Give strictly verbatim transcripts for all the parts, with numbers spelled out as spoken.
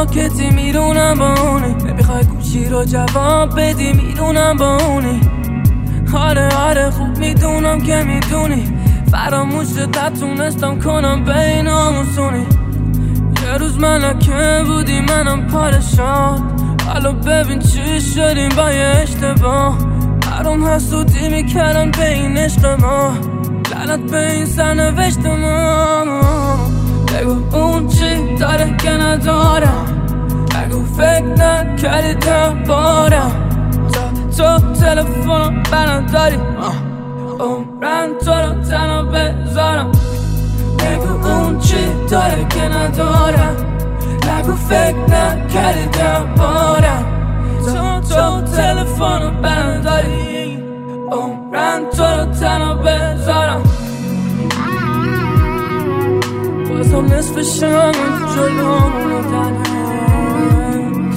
ساکتی میدونم با اونی، نمیخوای گوشی رو جواب بدی میدونم با اونی. آره آره خوب میدونم که میدونی فراموشت نتونستم کنم بین آموزونی. یه روز ملکه بودی منم پادشاه، حالا ببین چی شدیم با یه اشتباه. برام حسودی میکردم به این عشق ما، لعنت به این سرنوشت ما. بگو اون چی داره که ندارم، بگو فکر نکردی دربارم. تا تو تلفنم برداری عمرم تو رو تنها بذارم. بگو اون چی داره که ندارم، نگو فکر نکردی دربارم. تا تو تلفنم برداری عمرم تو رو تنها بذارم. بازم نصف شم جلومو دنت،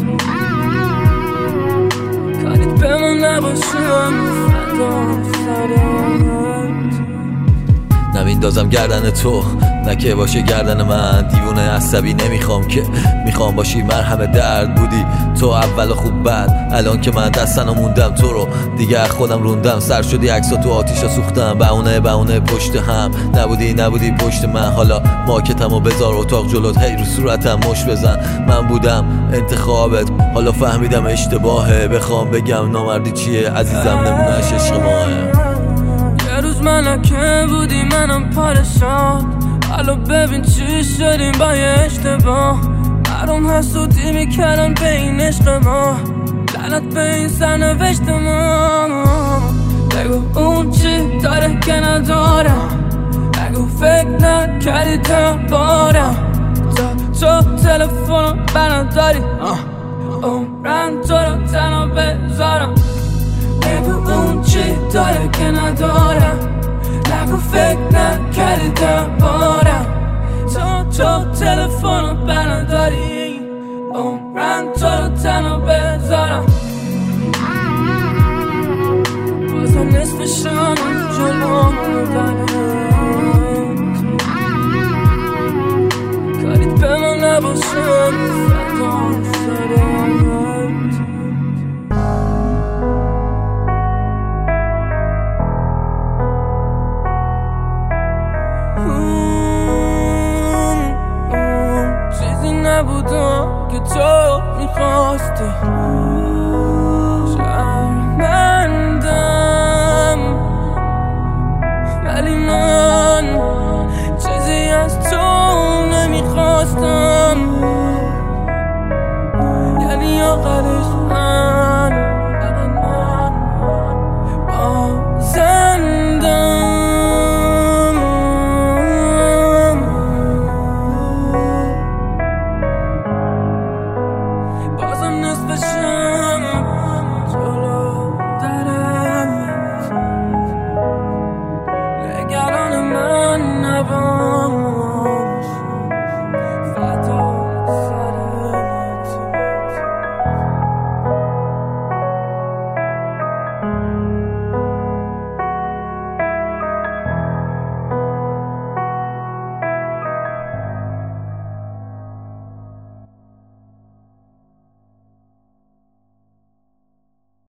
کاریت به من نباشم فدا سرت. نمیندازم گردن تو نه که باشه گردن من، دیوونه عصبی نمیخوام که، میخوام باشی مرهم درد. بودی تو اول خوب بعد، الان که من دستنو موندم تو رو دیگه خودم روندم. سر شدی عکسا تو آتیشا سوختم، بهونه بهونه پشت هم. نبودی نبودی پشت من، حالا ماکتمو بذار اتاق جلوت، هی رو صورتم مش بزن. من بودم انتخابت، حالا فهمیدم اشتباهه. بخوام بگم نامردی چیه عزیزم، نمونهش عشق ماهه. یه روز ملکه بودی منم پادشاه، حالا ببین چی شدیم با یه اشتباه. برام حسودی میکردم به این عشق ما، لعنت به این سرنوشت ما. بگو اون چی داره که ندارم، بگو فکر نکردی دربارم. تا تو تلفنم برداری عمرم تو رو تنها بذارم. بگو اون چی داره که ندارم، نگو فکر نکردی دربارم. تا تو تلفنم برداری عمرم تو رو تنها بذارم. بازم نصف شم جلومو دنت، کاریت به من نباشم